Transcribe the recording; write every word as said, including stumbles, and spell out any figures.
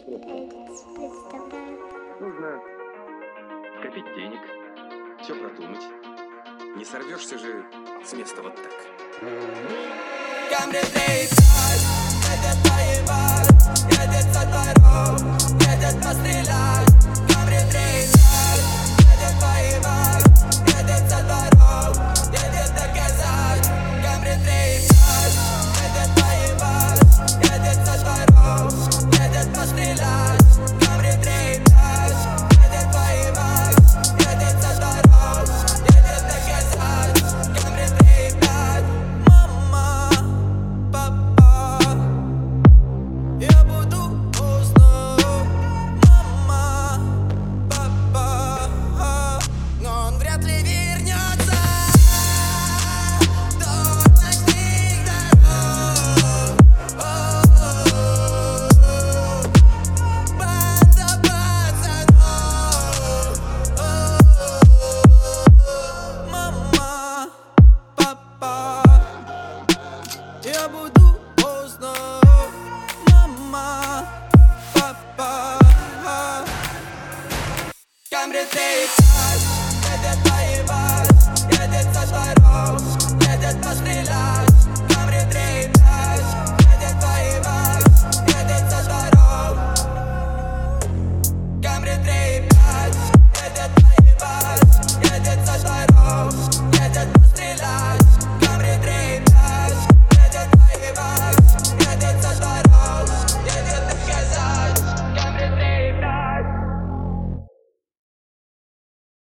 представляет. Нужно скопить денег, все продумать. Не сорвешься же с места вот так. Камри приезжает, едет поебать, едет со дворов, едет пострелять. Камри приезжает, едет поебать, едет со дворов, едет доказать. Камри приезжает, едет поебать, едет со дворов, едет пострелять. Камри приезжает, едет поебать, едет со дворов, едет доказать. Камри приезжает, мама, папа, я буду поздно. Мама, папа, но он вряд ли вернется до ночных дорог. Банда пацанов. Мама, папа, я буду поздно. Мама, папа, Камри приезжает, едет поебать, едет со дворов,